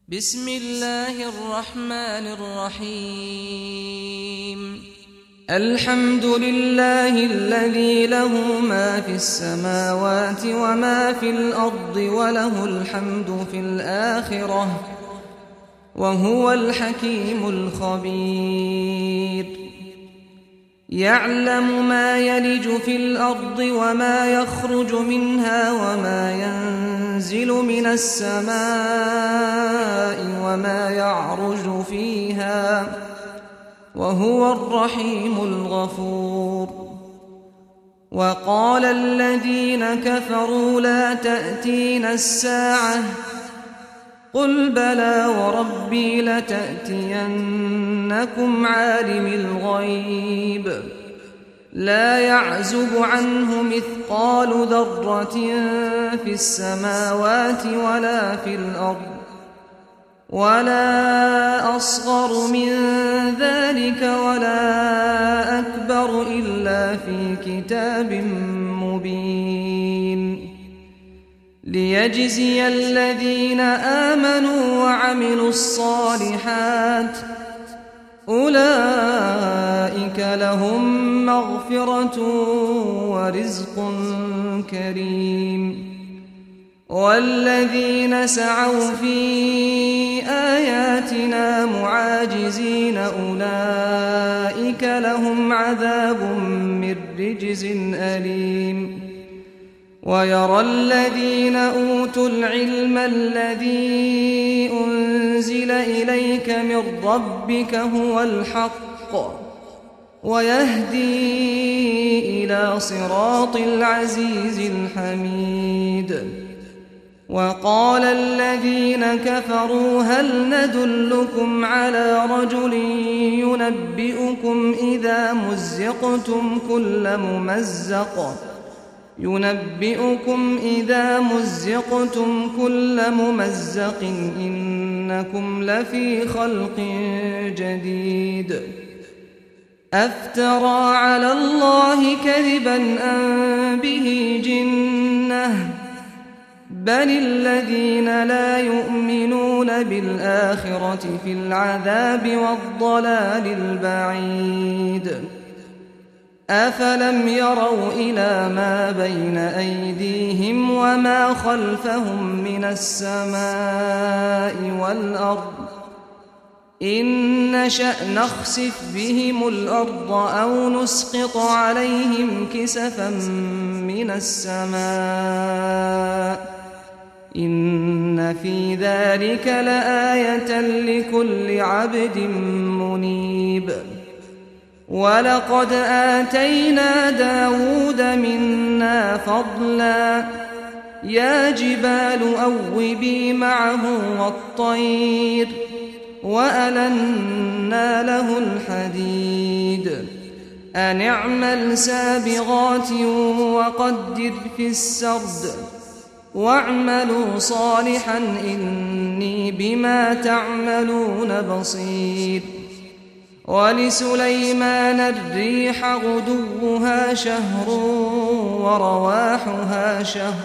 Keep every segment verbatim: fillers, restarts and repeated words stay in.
بسم الله الرحمن الرحيم الحمد لله الذي له ما في السماوات وما في الأرض وله الحمد في الآخرة وهو الحكيم الخبير يعلم ما يلج في الأرض وما يخرج منها وما ينزل من السماء وما يعرج فيها وهو الرحيم الغفور وقال الذين كفروا لا تأتينا الساعة قل بلى وربي لتأتينكم عالم الغيب لا يعزب عنه مثقال ذرة في السماوات ولا في الأرض ولا أصغر من ذلك ولا أكبر إلا في كتاب مبين ليجزي الذين آمنوا وعملوا الصالحات أولئك لهم مغفرة ورزق كريم والذين سعوا في آياتنا معاجزين أولئك لهم عذاب من رجز أليم ويرى الذين أوتوا العلم الذي أنزل إليك من ربك هو الحق ويهدي إلى صراط العزيز الحميد وقال الذين كفروا هل ندلكم على رجل ينبئكم إذا مزقتم كل ممزق ينبئكم إذا مزقتم كل ممزق إنكم لفي خلق جديد أفترى على الله كذبا أم به جنة بل الذين لا يؤمنون بالآخرة في العذاب والضلال البعيد أفلم يروا إلى ما بين أيديهم وما خلفهم من السماء والأرض إن نشأ نخسف بهم الأرض أو نسقط عليهم كسفا من السماء إن في ذلك لآية لكل عبد منيب ولقد آتينا داود منا فضلا يا جبال أوبي معه والطير وألنا له الحديد أن اعمل سابغات وقدر في السرد واعملوا صالحا إني بما تعملون بصير ولسليمان الريح غدوها شهر ورواحها شهر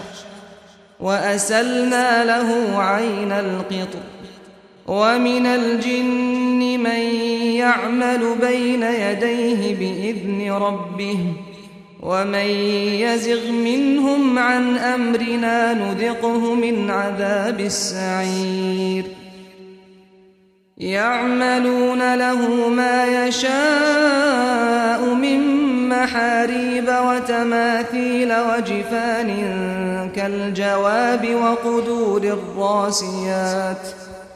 وأسلنا له عين القطر ومن الجن من يعمل بين يديه بإذن ربه ومن يزغ منهم عن أمرنا نذقه من عذاب السعير يعملون له ما يشاء من محاريب وتماثيل وجفان كالجواب وقدور الراسيات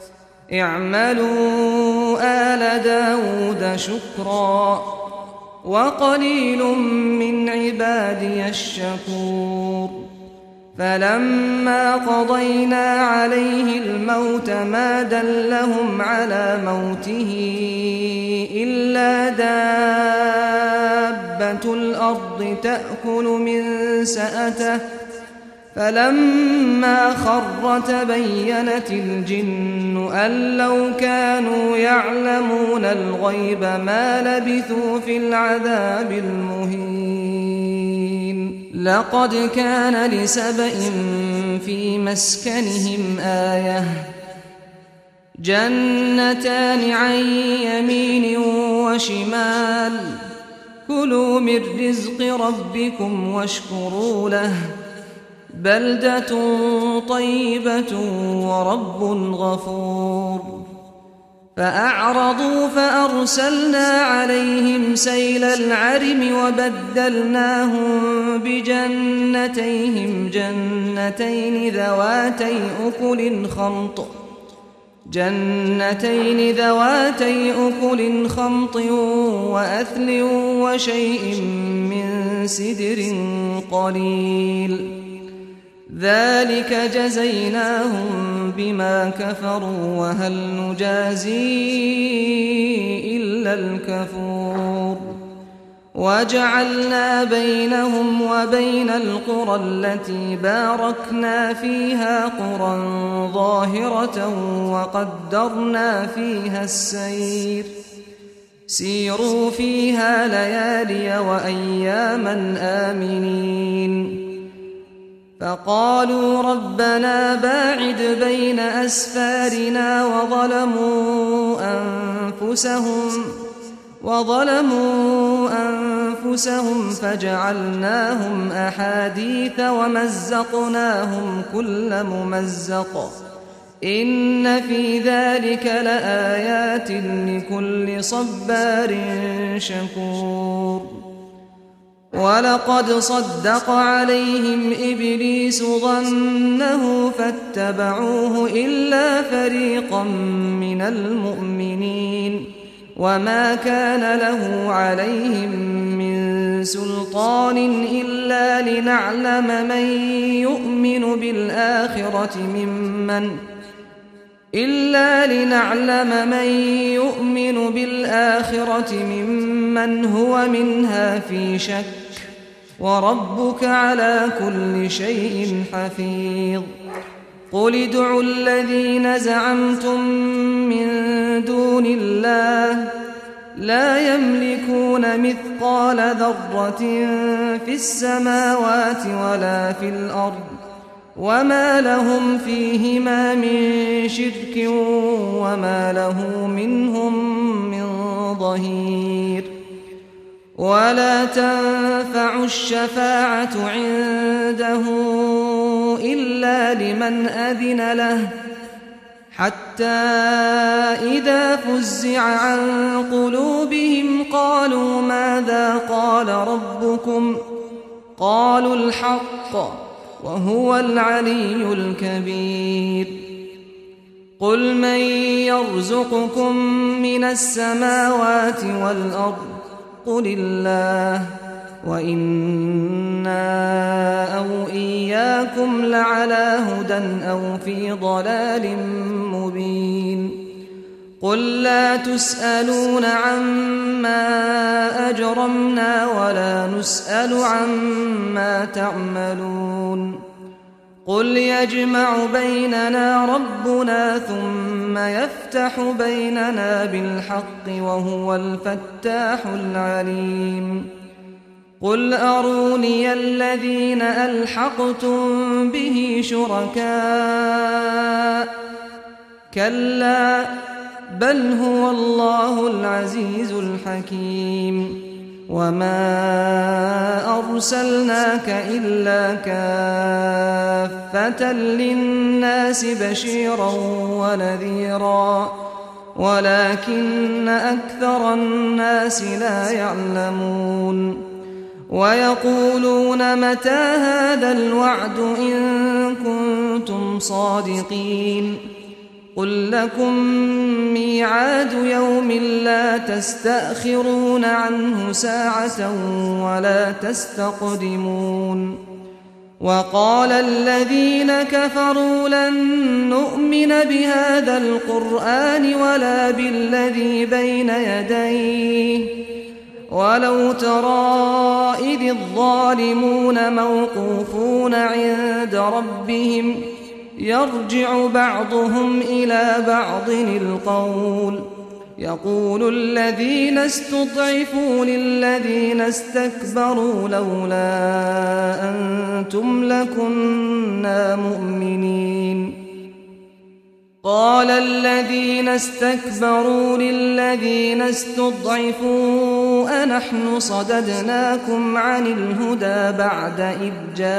اعملوا آل داود شكرا وقليل من عبادي الشكور فلما قضينا عليه الموت ما دلهم على موته إلا دابة الأرض تأكل من سأته فلما خر تبينت الجن أن لو كانوا يعلمون الغيب ما لبثوا في العذاب المهين لقد كان لسبإ في مسكنهم آية جنتان عن يمين وشمال كلوا من رزق ربكم واشكروا له بلدة طيبة ورب غفور فأعرضوا فأرسلنا عليهم سيل العرم وبدلناهم بجنتيهم جنتين ذواتي أكل خمط جنتين ذواتي أكل خمط وأثل وشيء من سدر قليل ذلك جزيناهم بما كفروا وهل نجازي إلا الكفور وجعلنا بينهم وبين القرى التي باركنا فيها قرى ظاهرة وقدرنا فيها السير سيروا فيها ليالي وأياما آمنين فقالوا ربنا باعد بين أسفارنا وظلموا أنفسهم وظلموا أنفسهم فجعلناهم أحاديث ومزقناهم كل ممزق إن في ذلك لآيات لكل صبار شكور ولقد صدق عليهم إبليس ظنه فاتبعوه إلا فريقا من المؤمنين وما كان له عليهم من سلطان إلا لنعلم من يؤمن بالآخرة ممن إلا لنعلم من يؤمن بالآخرة ممن هو منها في شك وربك على كل شيء حفيظ قل ادعوا الذين زعمتم من دون الله لا يملكون مثقال ذرة في السماوات ولا في الأرض وما لهم فيهما من شرك وما له منهم من ظهير ولا تنفع الشفاعة عنده إلا لمن أذن له حتى إذا فزع عن قلوبهم قالوا ماذا قال ربكم قالوا الحق وهو العلي الكبير قل من يرزقكم من السماوات والأرض قل الله وإنا أو إياكم لعلى هدى أو في ضلال مبين قل لا تسألون عما أجرمنا ولا نسأل عما تعملون قل يجمع بيننا ربنا ثم يفتح بيننا بالحق وهو الفتاح العليم قل أروني الذين ألحقتم به شركاء كلا بل هو الله العزيز الحكيم وما أرسلناك إلا كافة للناس بشيرا ونذيرا ولكن أكثر الناس لا يعلمون ويقولون متى هذا الوعد إن كنتم صادقين قل لكم ميعاد يوم لا تستأخرون عنه ساعة ولا تستقدمون وقال الذين كفروا لن نؤمن بهذا القرآن ولا بالذي بين يديه ولو ترى إذ الظالمون موقوفون عند ربهم يرجع بعضهم إلى بعض القول يقول الذين استضعفوا للذين استكبروا لولا أنتم لكنا مؤمنين قال الذين استكبروا للذين استضعفوا أنحن صددناكم عن الهدى بعد إذ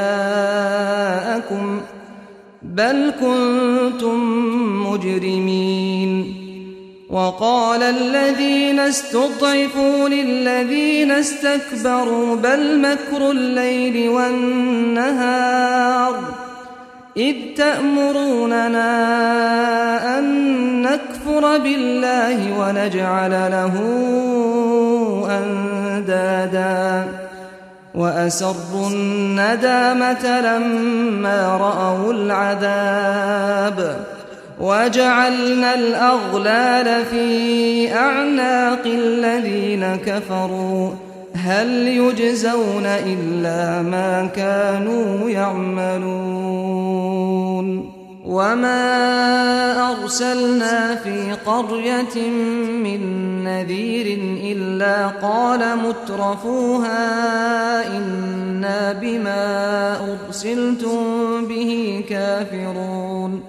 جاءكم بل كنتم مجرمين. وقال الذين استضعفوا للذين استكبروا بل مكر الليل والنهار إذ تأمروننا أن نكفر بالله ونجعل له أندادا وأسروا الندامة لما رأوا العذاب وجعلنا الأغلال في أعناق الذين كفروا هل يجزون إلا ما كانوا يعملون. وما أرسلنا في قرية من نذير إلا قال مترفوها إنا بما أرسلتم به كافرون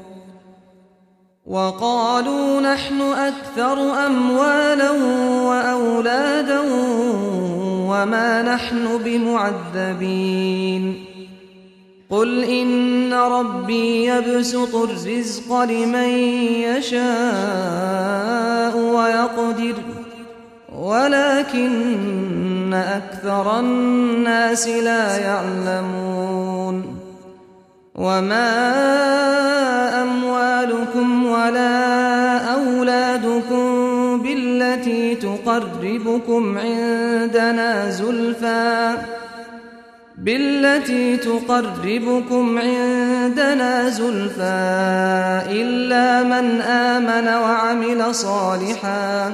وقالوا نحن أكثر أموالا وأولادا وما نحن بمعذبين. قل إن ربي يبسط الرزق لمن يشاء ويقدر ولكن أكثر الناس لا يعلمون. وما أموالكم ولا أولادكم بالتي تقربكم عندنا زلفى بالتي تقربكم عندنا زلفى إلا من آمن وعمل صالحا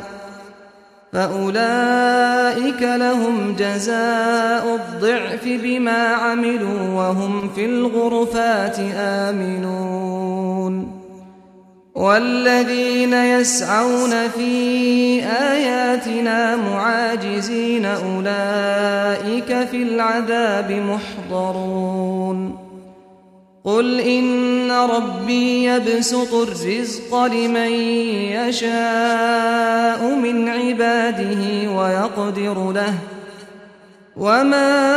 فأولئك لهم جزاء الضعف بما عملوا وهم في الغرفات آمنون. والذين يسعون في آياتنا معاجزين أولئك في العذاب محضرون. قل إن ربي يبسط الرزق لمن يشاء من عباده ويقدر له وما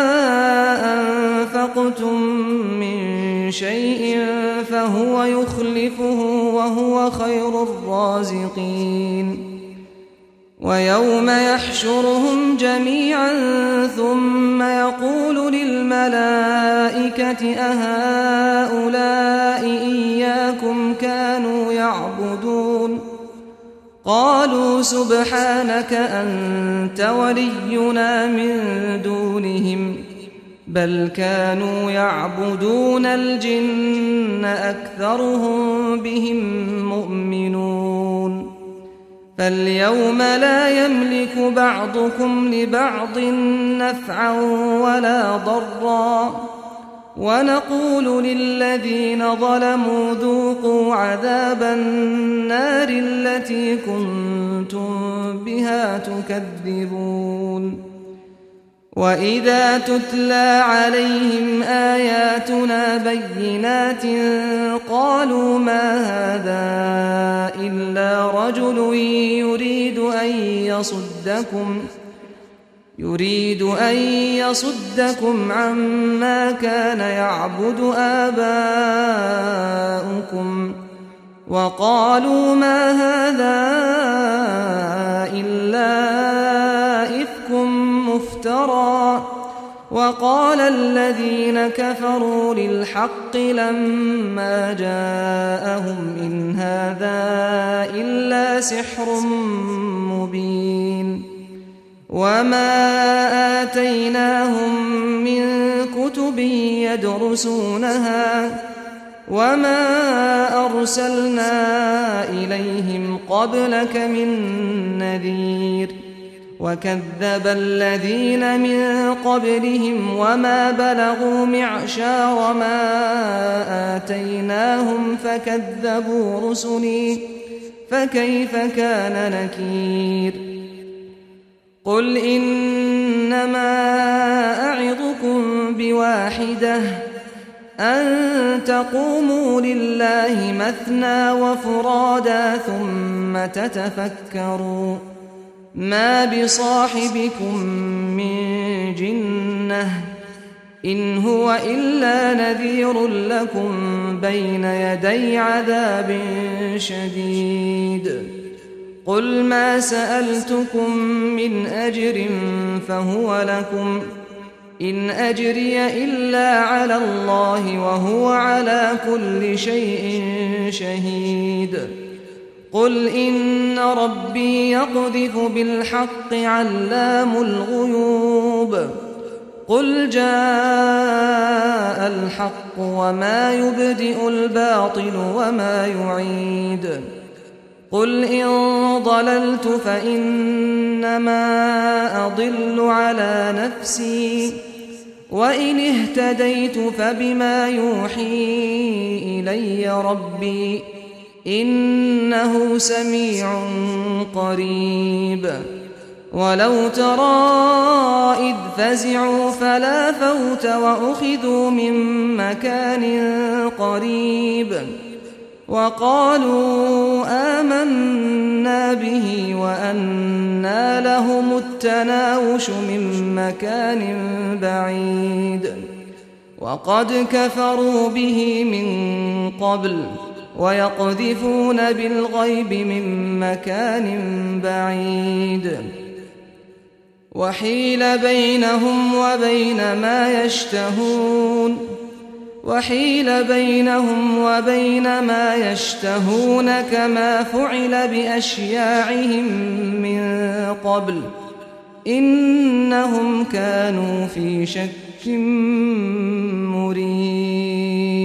أنفقتم من شيء فهو يخلفه وهو خير الرازقين. ويوم يحشرهم جميعا ثم يقول للملائكة أهؤلاء إياكم كانوا يعبدون قالوا سبحانك أنت ولينا من دونهم بل كانوا يعبدون الجن أكثرهم بهم مؤمنون. فاليوم لا يملك بعضكم لبعض نفعا ولا ضرا ونقول للذين ظلموا ذوقوا عذاب النار التي كنتم بها تكذبون. وإذا تتلى عليهم آياتنا بينات قالوا ما هذا إلا رجل يريد أن يصدكم يريد أن يصدكم عما كان يعبد آباؤكم وقالوا ما هذا إلا إفك مفترى. وقال الذين كفروا للحق لما جاءهم إن هذا إلا سحر مبين. وما آتيناهم من كتب يدرسونها وما أرسلنا إليهم قبلك من نذير وكذب الذين من قبلهم وما بلغوا معشار ما آتيناهم فكذبوا رسلي فكيف كان نكير. قل إنما أعظكم بواحدة أن تقوموا لله مثنى وفرادا ثم تتفكروا ما بصاحبكم من جنة إن هو إلا نذير لكم بين يدي عذاب شديد قل ما سألتكم من أجر فهو لكم إن أجري إلا على الله وهو على كل شيء شهيد قل إن ربي يقذف بالحق علام الغيوب قل جاء الحق وما يبدئ الباطل وما يعيد قل إن ضللت فإنما أضل على نفسي وإن اهتديت فبما يوحي إلي ربي إنه سميع قريب ولو ترى إذ فزعوا فلا فوت وأخذوا من مكان قريب وقالوا آمنا به وأنى لهم التناوش من مكان بعيد وقد كفروا به من قبل ويقذفون بالغيب من مكان بعيد وحيل بينهم وبين ما يشتهون وحيل بينهم وبين ما يشتهون كما فعل بأشياعهم من قبل إنهم كانوا في شك مريب